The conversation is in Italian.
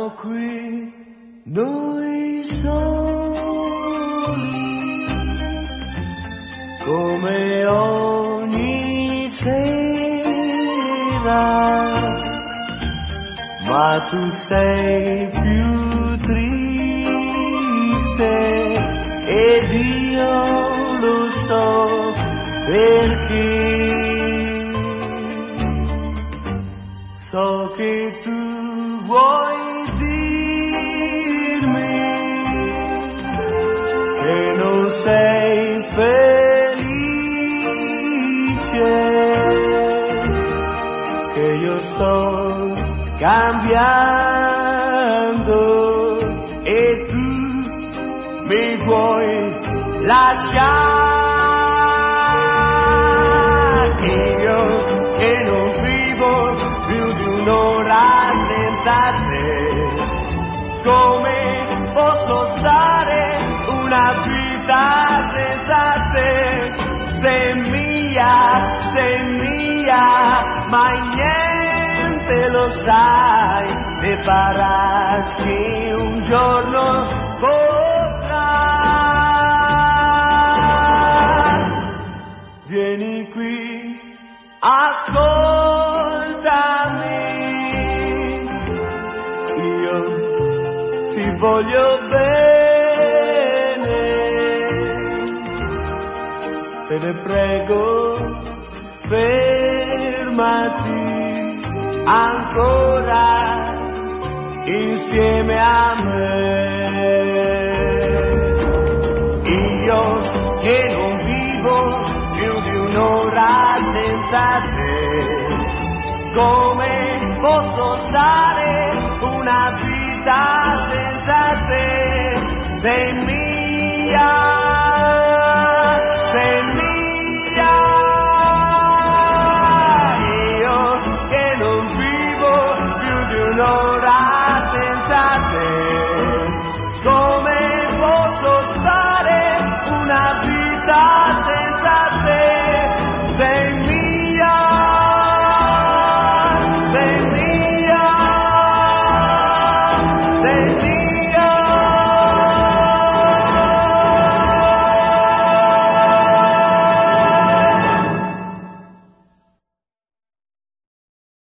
Siamo qui noi soli, come ogni sera, ma tu sei più triste ed io lo so perché. So che tu vuoi dirmi che non sei felice, che io sto cambiando e tu mi vuoi lasciare. Io che non vivo più di un'ora senza te, come posso stare una vita senza te? Sei mia, ma niente lo sai, separarci un giorno potrà. Vieni qui, ascoltami, io ti voglio bene, te ne prego, fermati ancora insieme a me. Io che non vivo più di un'ora senza te, come posso stare una vita senza te? Sei mia.